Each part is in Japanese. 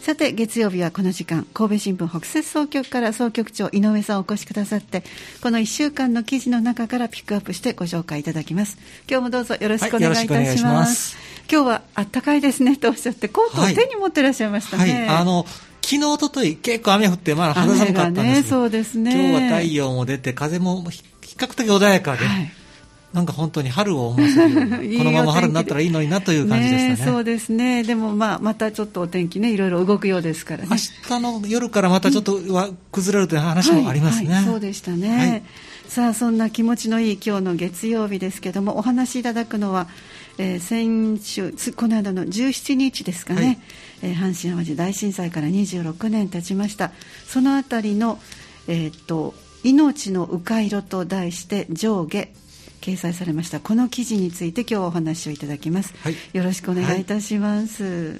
さて月曜日はこの時間、神戸新聞北摂総局から総局長井上さんお越しくださって、この1週間の記事の中からピックアップしてご紹介いただきます。今日もどうぞよろしくお願いいたします。今日はあったかいですねとおっしゃって、コートを手に持ってらっしゃいましたね。 昨日おととい結構雨降って肌寒かったんですけど、 そうですね、 今日は太陽も出て風も比較的穏やかで、なんか本当に春を思わせるようなこのまま春になったらいいのになという感じでしたね。 そうですね。でもまたちょっとお天気ね、いろいろ動くようですからね。 明日の夜からまたちょっと崩れるという話もありますね。 そうでしたね。さあそんな気持ちのいい今日の月曜日ですけども、お話しいただくのは、先週この間の17日ですかね、阪神・淡路大震災から26年経ちました。そのあたりの、命の迂回路と題して上下掲載されましたこの記事について今日お話をいただきます。よろしくお願いいたします。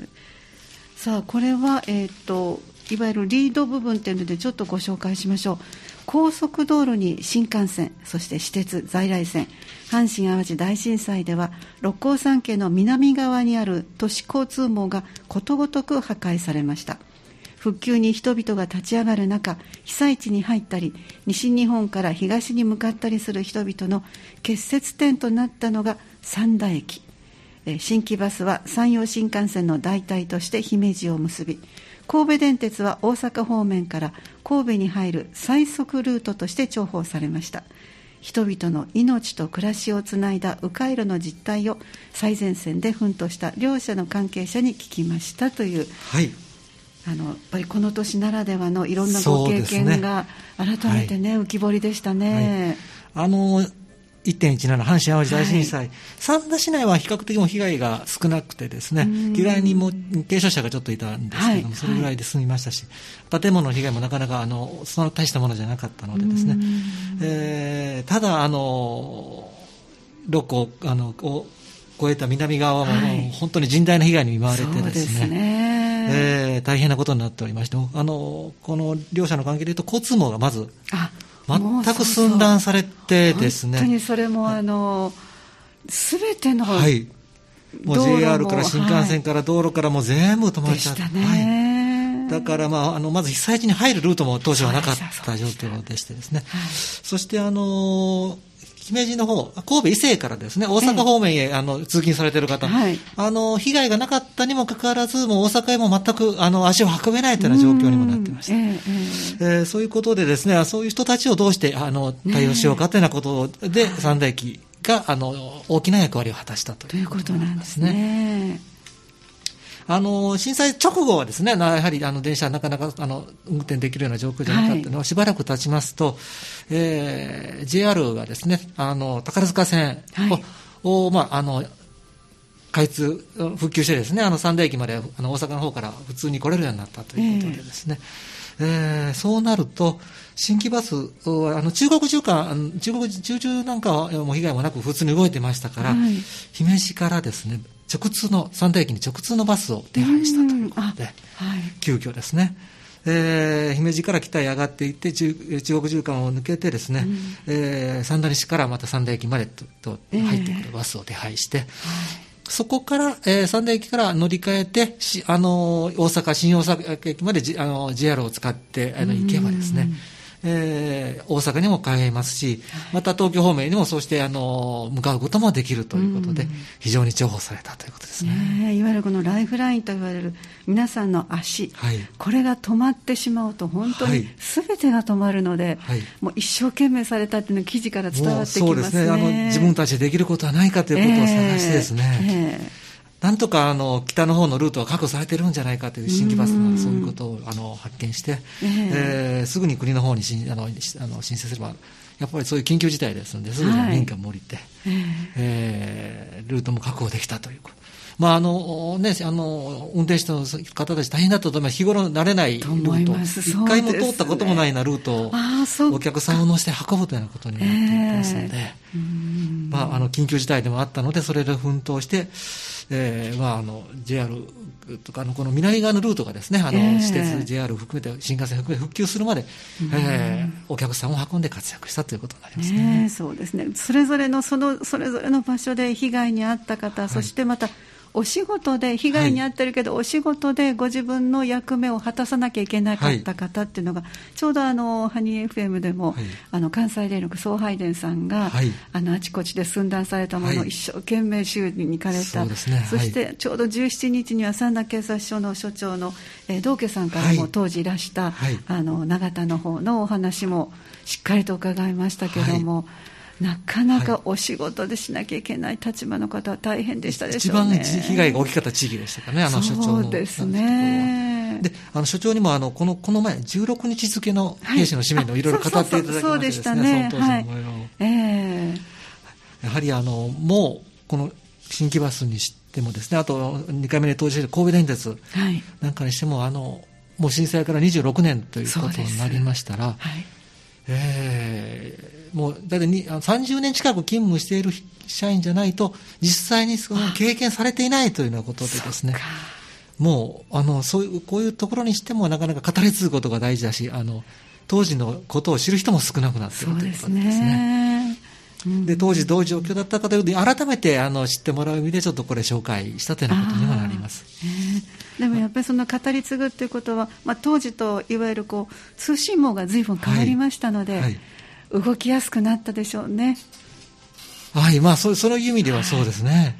さあこれは、いわゆるリード部分というのでちょっとご紹介しましょう。高速道路に新幹線、そして私鉄、在来線、阪神・淡路大震災では六甲山系の南側にある都市交通網がことごとく破壊されました。復旧に人々が立ち上がる中、被災地に入ったり西日本から東に向かったりする人々の結節点となったのが三田駅。新規バスは山陽新幹線の代替として姫路を結び、神戸電鉄は大阪方面から神戸に入る最速ルートとして重宝されました。人々の命と暮らしをつないだ迂回路の実態を最前線で奮闘した両者の関係者に聞きましたという、やっぱりこの年ならではのいろんなご経験が改めてね、浮き彫りでしたね。 1.17 阪神・淡路大震災、三田市内は比較的も被害が少なくてですね、意外にも軽傷者がちょっといたんですけども、それぐらいで済みましたし、建物の被害もなかなかその大したものじゃなかったのでですね、ただ六甲を越えた南側はもう本当に甚大な被害に見舞われてですね、大変なことになっておりまして、この両者の関係でいうと交通網がまず全く寸断されてですね、 本当にそれも全ての、 もう JR から新幹線から道路からも全部止まっちゃって、だからまず被災地に入るルートも当初はなかった状況でしてですね、そして姫路の方、神戸伊勢からですね、大阪方面へ通勤されている方、被害がなかったにもかかわらず、もう大阪へも全く足を運べないというような状況にもなっていました。そういうことでですね、そういう人たちをどうして対応しようかというようなことで、三田駅が大きな役割を果たしたということなんですね。震災直後はですね、やはり電車なかなか運転できるような状況じゃなかったのは、しばらく経ちますと、JR がですね、宝塚線を、開通復旧してですね、三田駅まで大阪の方から普通に来れるようになったということでですね、そうなると新規バスは中国中なんかはもう被害もなく普通に動いてましたから、姫路からですね直通の三田駅に直通のバスを手配したということで、急遽ですね、姫路から北へ上がっていって中国縦貫を抜けてですね、三田西からまた三田駅までと入ってくるバスを手配して、そこから、三田駅から乗り換えて新大阪駅までJR を使って行けばですね、大阪にも帰れますし、また東京方面にもそうして向かうこともできるということで、非常に重宝されたということですね。 いわゆるこのライフラインといわれる皆さんの足、これが止まってしまうと本当に全てが止まるので、もう一生懸命されたというのが記事から伝わってきますね。 そうですね、自分たちでできることはないかということを探してですね、なんとか北の方のルートは確保されているんじゃないかという新規バスのそういうことを発見して、すぐに国の方に申請すればやっぱりそういう緊急事態ですので、すぐに民家も降りて、ルートも確保できたということ。運転手の方たち大変だったと思います。日頃慣れないルート、一回も通ったこともないようなルートをお客さんを乗せて運ぶというようなことになっていますので、緊急事態でもあったので、それで奮闘して、JR とかこの南側のルートがですね、私鉄 JR 含めて新幹線含めて復旧するまで、お客さんを運んで活躍したということになりますね。 そうですね。それぞれの場所で被害に遭った方、そしてまたお仕事で被害に遭ってるけど、お仕事でご自分の役目を果たさなきゃいけなかった方っていうのが、ちょうどハニー FM でも、関西電力送配電さんが、あちこちで寸断されたものを一生懸命修理に行かれた、そしてちょうど17日には三田警察署の署長の、道家さんからも当時いらした、永田の方のお話もしっかりと伺いましたけども、なかなかお仕事でしなきゃいけない立場の方は大変でしたでしょうね。 一番被害が大きかった地域でしたかね、署長の。 そうですね。 で、署長にもこの前16日付の兵士の使命のいろいろ語っていただきましてですね、その当時の模様を。やはりもうこの新規バスにしてもですね、あと2回目に登場している神戸電鉄なんかにしても、もう震災から26年ということになりましたら、もうだって30年近く勤務している社員じゃないと実際にその経験されていないというようなことでですね、もうこういうところにしてもなかなか語り継ぐことが大事だし、当時のことを知る人も少なくなっているということですね。で、当時どういう状況だったかということで改めて知ってもらう意味でちょっとこれ紹介したというようなことにもなります。 でもやっぱりその語り継ぐということは、当時といわゆる通信網が随分変わりましたので、動きやすくなったでしょうね。そういう意味ではそうですね。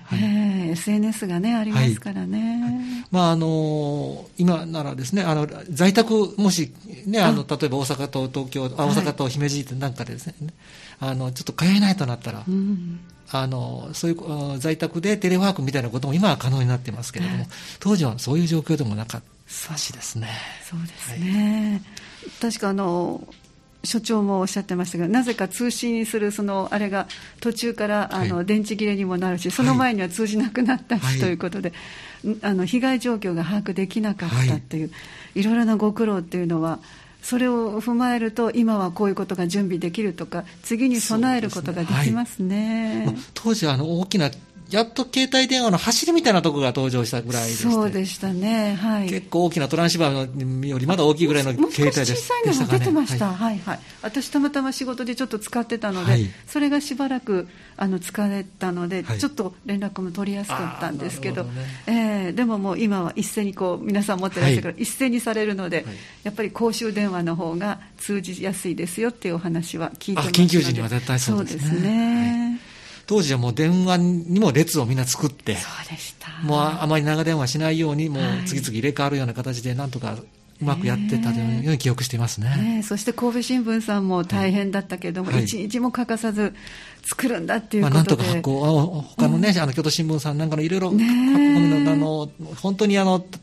SNS がねありますからね。 今ならですね、在宅もしね、例えば大阪と東京、大阪と姫路なんかでですね、ちょっと通えないとなったら、そういう在宅でテレワークみたいなことも今は可能になってますけれども、当時はそういう状況でもなかったしですね。 そうですね。確か所長もおっしゃってましたが、なぜか通信するあれが途中から電池切れにもなるし、その前には通じなくなったし、ということで、被害状況が把握できなかったっていう、いろいろなご苦労っていうのは、それを踏まえると今はこういうことが準備できるとか、次に備えることができますね。 当時は大きなやっと携帯電話の走りみたいなところが登場したぐらいでして、 そうでしたね、 結構大きなトランシーバーよりまだ大きいぐらいの携帯でしたかね。 もう少し小さいのも出てました。私たまたま仕事でちょっと使ってたので、それがしばらく使えたので、ちょっと連絡も取りやすかったんですけど、でももう今は一斉に皆さん持ってらっしゃるから、一斉にされるので、やっぱり公衆電話の方が通じやすいですよっていうお話は聞いてますので。 緊急時には絶対そうですね。 そうですね。 当時はもう電話にも列をみんな作って、もうあまり長電話しないように、もう次々入れ替わるような形でなんとかうまくやってたというように記憶していますね。 そして神戸新聞さんも大変だったけども、一日も欠かさず作るんだっていうことで、 なんとか発行、他のね、京都新聞さんなんかのいろいろ発行本当に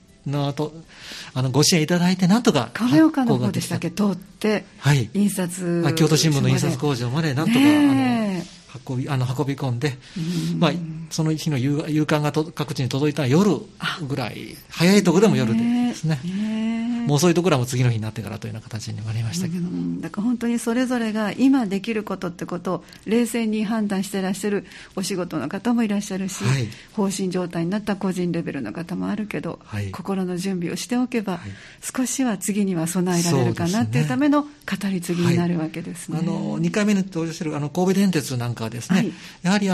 ご支援いただいて、なんとか亀岡の方でしたっけ、通って、印刷京都新聞の印刷工場までなんとか運び込んで、その日の夕刊が各地に届いたら夜ぐらい、早いところでも夜でですね、もうそういうところはもう次の日になってからというような形になりましたけど、 だから本当にそれぞれが今できることってことを冷静に判断していらっしゃるお仕事の方もいらっしゃるし、放心状態になった個人レベルの方もあるけど、心の準備をしておけば、少しは次には備えられるかなっていうための語り継ぎになるわけですね。 2回目に登場している神戸電鉄なんかはですね、やはり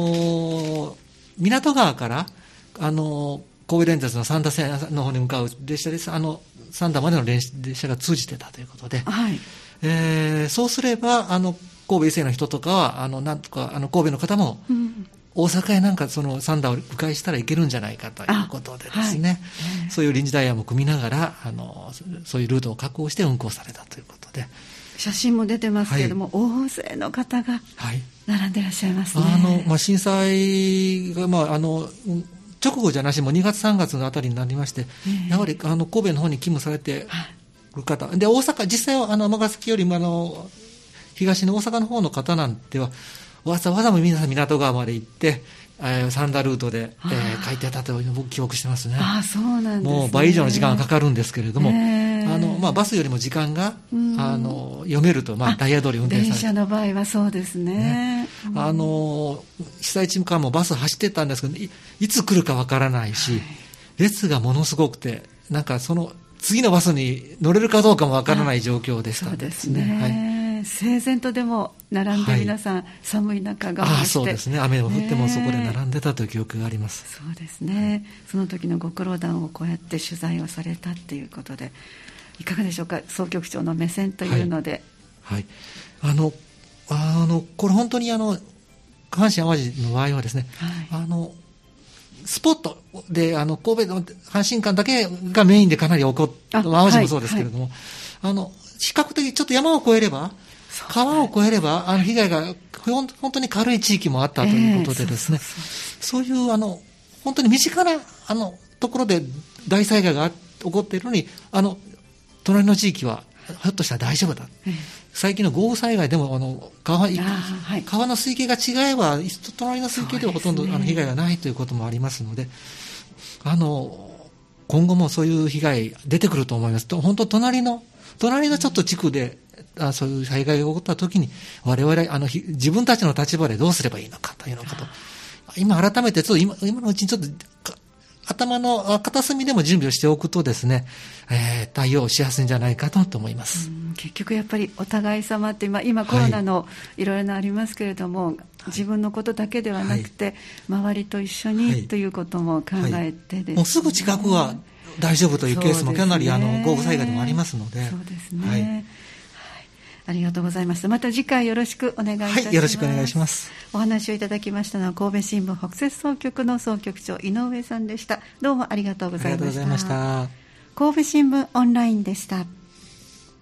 港川から神戸電鉄の三田線の方に向かう列車です。三田までの列車が通じてたということで、そうすれば神戸以西の人とかはなんとか神戸の方も、大阪へなんか三田を迂回したらいけるんじゃないかということでですね、そういう臨時ダイヤも組みながらそういうルートを確保して運行されたということで、 写真も出てますけれども、大勢の方が並んでいらっしゃいますね。 震災が、直後じゃなしも2月3月のあたりになりまして、やはり神戸の方に勤務されている方で、大阪実際は尼崎よりも東の大阪の方の方なんてはわざわざ皆さん港川まで行って三田ルートで書いてたというのを僕記憶してますね。 そうなんですね。 もう倍以上の時間がかかるんですけれども、バスよりも時間が読めると、ダイヤ通り運転されて、 電車の場合はそうですね。 被災地間もバス走ってたんですけど、いつ来るかわからないし、列がものすごくて、なんか次のバスに乗れるかどうかもわからない状況でした。 そうですね。 整然とでも並んで皆さん、寒い中我慢して、 そうですね、雨を降ってもそこで並んでたという記憶があります。 そうですね、その時のご苦労談をこうやって取材をされたっていうことで、いかがでしょうか、総局長の目線というので。 これ本当に阪神・淡路の場合はですね、スポットで神戸の阪神間だけがメインでかなり起こって、淡路もそうですけれども、比較的ちょっと山を越えれば、川を越えれば被害が本当に軽い地域もあったということでですね、そういう本当に身近なところで大災害が起こっているのに、隣の地域はひょっとしたら大丈夫だ、最近の豪雨災害でも川の水系が違えば隣の水系ではほとんど被害がないということもありますので、今後もそういう被害出てくると思います。本当隣のちょっと地区でそういう災害が起こったときに、我々自分たちの立場でどうすればいいのかというのこと、今改めてちょっと今のうちにちょっと頭の片隅でも準備をしておくとですね、対応しやすいんじゃないかと思います。 結局やっぱりお互い様って今コロナのいろいろなありますけれども、自分のことだけではなくて、周りと一緒にということも考えてですね、 もうすぐ近くは大丈夫というケースもかなり豪雨災害でもありますので。 そうですね、ありがとうございます。また次回よろしくお願いいたします。 よろしくお願いします。 お話をいただきましたのは神戸新聞北摂総局の総局長井上さんでした。どうもありがとうございました。 ありがとうございました。 神戸新聞オンラインでした。